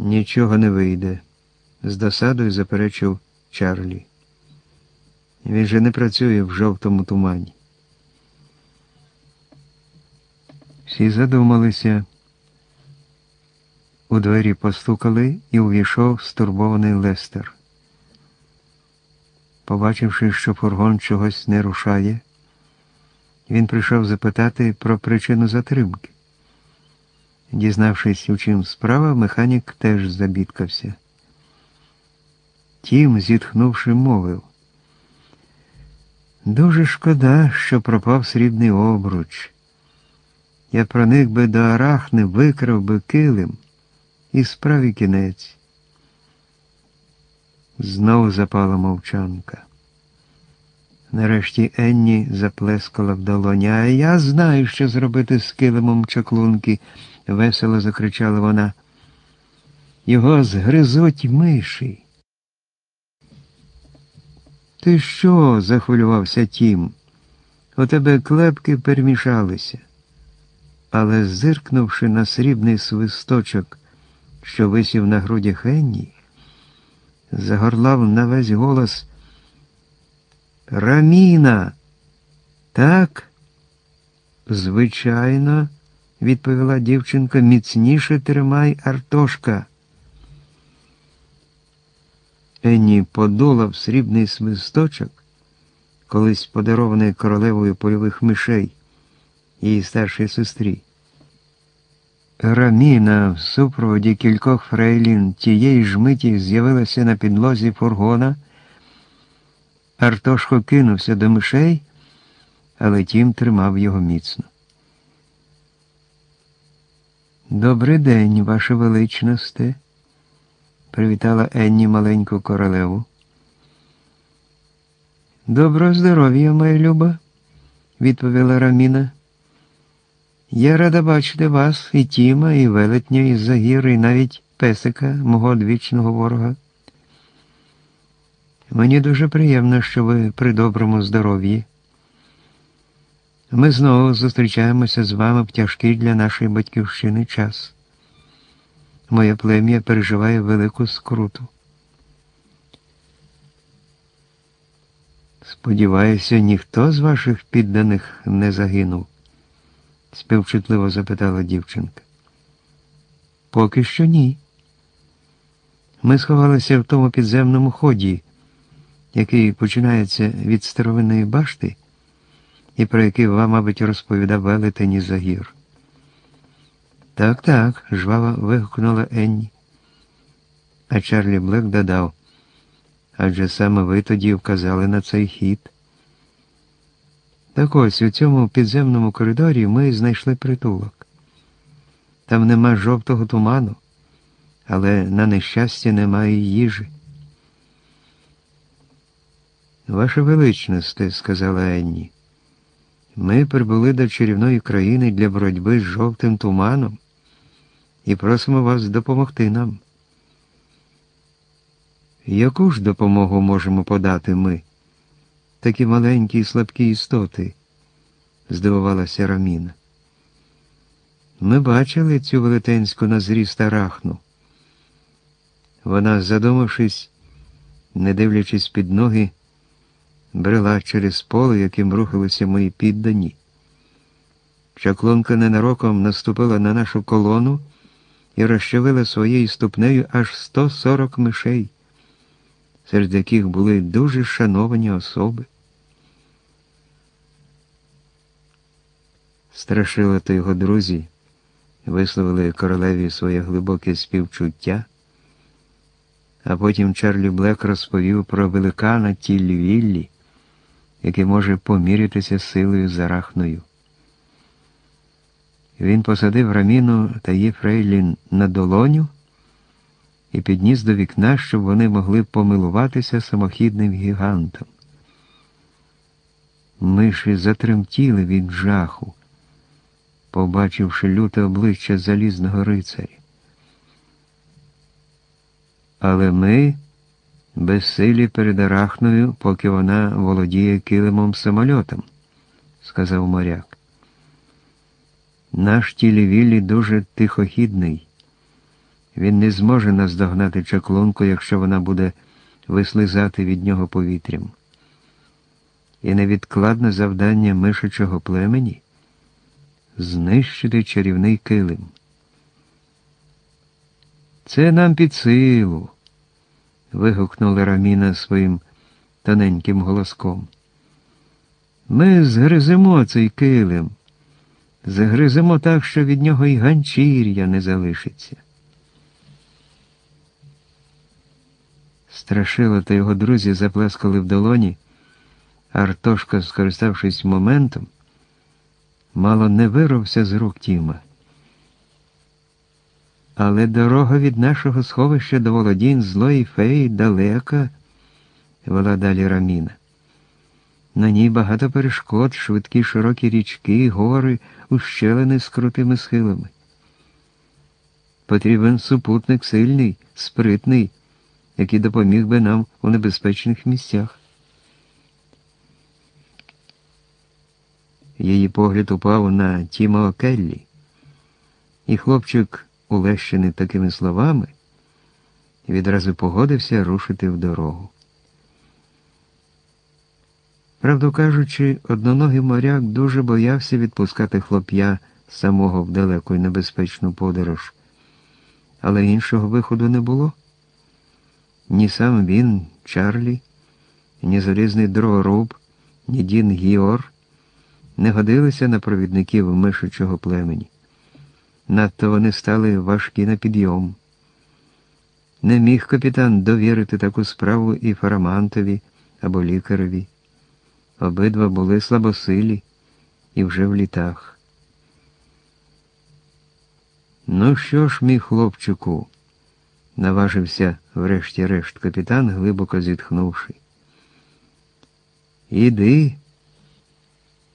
Нічого не вийде, з досадою заперечив Чарлі. Він же не працює в жовтому тумані. Всі задумалися. У двері постукали і увійшов стурбований Лестер. Побачивши, що фургон чогось не рушає, він прийшов запитати про причину затримки. Дізнавшись, у чим справа, механік теж забідкався. Тім, зітхнувши, мовив: «Дуже шкода, що пропав срібний обруч. Я проник би до Арахни, викрав би килим, і справі кінець». Знову запала мовчанка. Нарешті Енні заплескала в долоні. «А я знаю, що зробити з килимом чаклунки», — весело закричала вона. «Його згризуть миші». «Ти що?» — захвилювався Тім. «У тебе клепки перемішалися». Але, зиркнувши на срібний свисточок, що висів на грудях Енні, загорлав на весь голос: «Раміна!» «Так?» «Звичайно», — відповіла дівчинка, — «міцніше тримай, Артошка». Енні подула в срібний свисточок, колись подарований королевою польових мишей, її старшій сестрі. Раміна в супроводі кількох фрейлін тієї ж миті з'явилася на підлозі фургона. Артошко кинувся до мишей, але Тім тримав його міцно. «Добрий день, Ваше Величносте», — привітала Енні маленьку королеву. «Доброго здоров'я, моя люба», — відповіла Раміна. «Я рада бачити вас, і Тіма, і велетня із-за гір, і навіть песика, мого одвічного ворога. Мені дуже приємно, що ви при доброму здоров'ї. Ми знову зустрічаємося з вами в тяжкий для нашої батьківщини час. Моє плем'я переживає велику скруту. Сподіваюся, ніхто з ваших підданих не загинув?» — співчутливо запитала дівчинка. «Поки що ні. Ми сховалися в тому підземному ході, який починається від старовинної башти, і про який вам, мабуть, розповідав велетень із-за гір». «Так», – жваво вигукнула Енні. А Чарлі Блек додав: «Адже саме ви тоді вказали на цей хід». Так ось, у цьому підземному коридорі ми знайшли притулок. Там нема жовтого туману, але, на нещастя, немає їжі. «Ваше Величносте», – сказала Енні, – «ми прибули до чарівної країни для боротьби з жовтим туманом і просимо вас допомогти нам». «Яку ж допомогу можемо подати ми, такі маленькі і слабкі істоти?» – здивувалася Раміна. «Ми бачили цю велетенську на зріст Арахну». Вона, задумавшись, не дивлячись під ноги, брела через поле, яким рухалися мої піддані. Чаклунка ненароком наступила на нашу колону і розчавила своєю ступнею аж 140 мишей, серед яких були дуже шановані особи. Страшила та його друзі висловили королеві своє глибоке співчуття, а потім Чарлі Блек розповів про великана Тіллі-Віллі, який може помірятися силою з Арахною. Він посадив Раміну та її фрейлін на долоню і підніс до вікна, щоб вони могли помилуватися самохідним гігантом. Миші затремтіли від жаху, побачивши люте обличчя залізного рицаря. Але ми безсилі перед Арахною, поки вона володіє килимом-самольотом, сказав моряк. Наш Тіллі-Віллі дуже тихохідний. Він не зможе наздогнати чаклунку, якщо вона буде вислизати від нього повітрям. І невідкладне завдання мишачого племені — знищити чарівний килим. «Це нам під силу!» — вигукнула Раміна своїм тоненьким голоском. «Ми згриземо цей килим, загриземо так, що від нього й ганчір'я не залишиться». Страшила та його друзі заплескали в долоні, а Артошка, скориставшись моментом, мало не вирвався з рук Тіма. «Але дорога від нашого сховища до володінь злої феї далека», — вела далі Раміна. «На ній багато перешкод, швидкі широкі річки, гори, ущелини з крутими схилами. Потрібен супутник сильний, спритний, який допоміг би нам у небезпечних місцях». Її погляд упав на Тіма Океллі, і хлопчик, улещений такими словами, відразу погодився рушити в дорогу. Правду кажучи, одноногий моряк дуже боявся відпускати хлоп'я самого в далеку й небезпечну подорож, але іншого виходу не було. Ні сам він, Чарлі, ні залізний дроворуб, ні Дін Гіор не годилися на провідників мишачого племені. Надто вони стали важкі на підйом. Не міг капітан довірити таку справу і Фарамантові або лікареві. Обидва були слабосилі і вже в літах. «Ну що ж, мій хлопчику», — наважився врешті-решт капітан, глибоко зітхнувши. «Іди,